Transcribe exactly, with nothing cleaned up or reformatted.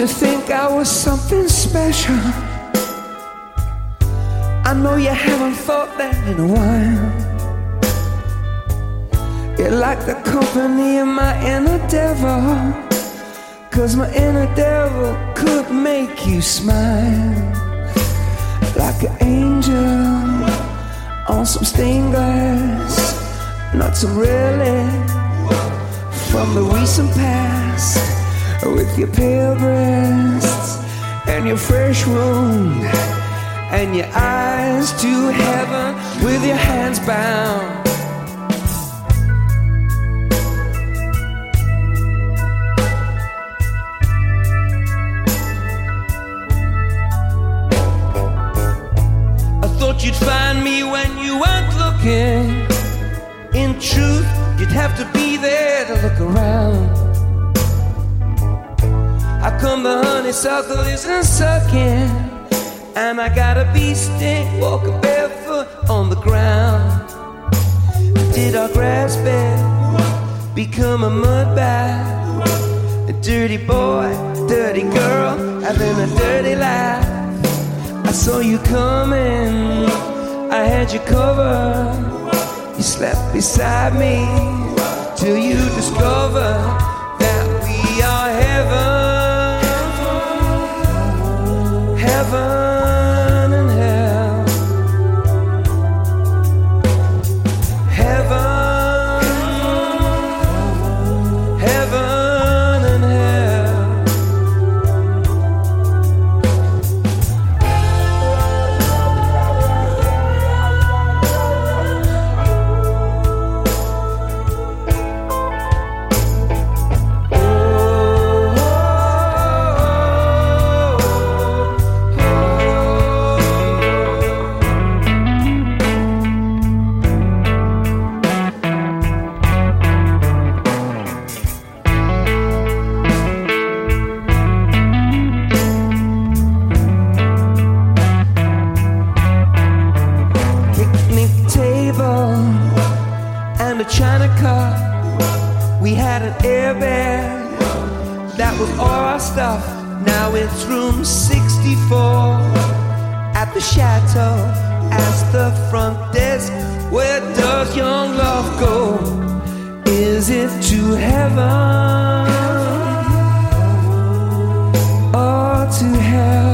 to think I was something special. I know you haven't thought that in a while. You're like the company of my inner devil, 'cause my inner devil could make you smile. Like an angel on some stained glass, not so really from the recent past. With your pale breasts and your fresh wound and your eyes to heaven with your hands bound. I thought you'd find me when you weren't looking. In truth, you'd have to be there to look around. How come the honeysuckle isn't sucking, and I gotta be stink walking barefoot on the ground? Did our grass bed become a mud bath? A dirty boy, dirty girl, having a dirty life. I saw you coming, I had you covered. You slept beside me till you discovered that we are heaven. Heaven and hell. Heaven, heaven and hell. And a china cup. We had an airbag that was all our stuff. Now it's room sixty-four at the chateau. Ask the front desk, where does young love go? Is it to heaven or to hell?